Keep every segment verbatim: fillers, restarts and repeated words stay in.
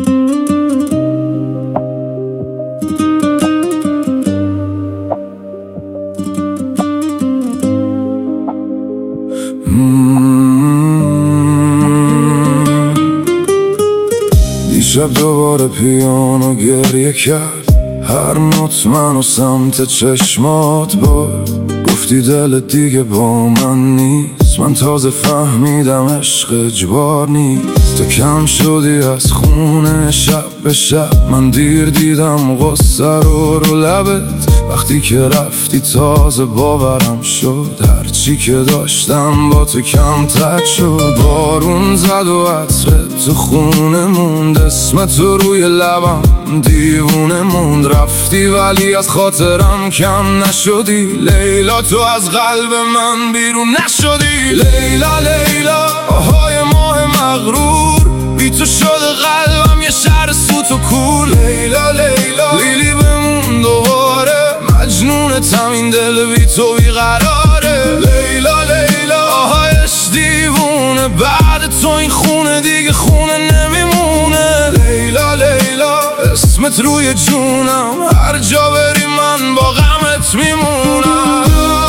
دیشب دوباره پیانو گریه کرد، هر نوت منو سمت چشمات برد. گفتی دلت دیگه با من نیست، من تازه فهمیدم عشق اجبار نیست. تو کم شدی از خونه شب به شب، من دیر دیدم غصه رو رو لبت. وقتی که رفتی تازه باورم شد، هرچی که داشتم با تو کمتر شد. بارون زد و عطرت تو خونه موند، اسم تو روی لبم دیوونه موند. رفتی ولی از خاطرم کم نشدی، لیلا تو از قلب من بیرون نشدی. لیلا لیلا آهای ماه مغرور، بی تو شده قلبم یه شهر سوت و کور. لیلا لیلا لیلی بمون دوباره، مجنونتم این دل بی تو بیقراره. لیلا لیلا آهایش دیوونه، بعد تو این خونه دیگه خونه نمیمونه. لیلا لیلا اسمت روی جونم، هر جا بری من با غمت میمونم.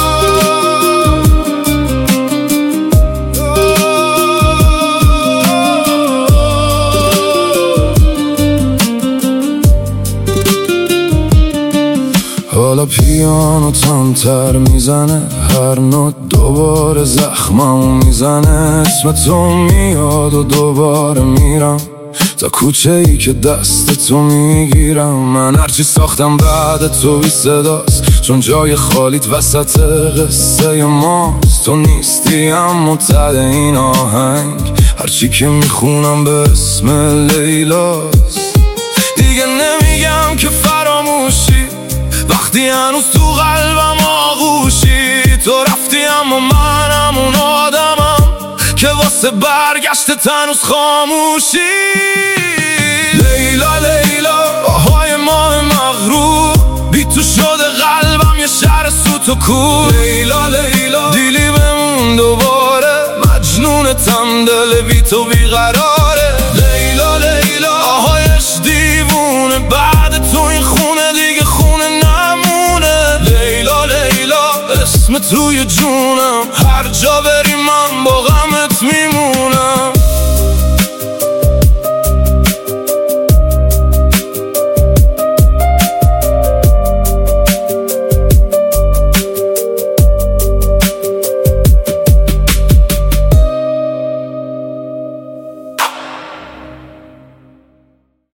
حالا پیانو تمتر میزنه، هر نوت دوباره زخممو میزنه. اسم تو میاد و دوباره میرم تا کوچه ای که دست تو میگیرم. من هرچی ساختم بعد تو بی صداست، چون جای خالیت وسط قصه ماست. تو نیستی اما ته این آهنگ، هرچی که میخونم به اسم لیلاست. دیگه نمیگم که فراموشی، وقتی هنوز تو قلبم آغوشی. تو رفتی اما من همون آدمم که واسه برگشت هنوز خاموشی. لیلا لیلا آهای ماه مغرور، بی تو شده قلبم یه شهر سوت و کور. لیلا لیلا دیلی بمون دوباره، مجنونتم دل بی تو بیقراره. لیلا لیلا آهایش دیوونه، بعد تو این خونه دیگه خونه نمونه. لیلا لیلا اسمت روی جونم، هر جا بری من با غمت میمونم.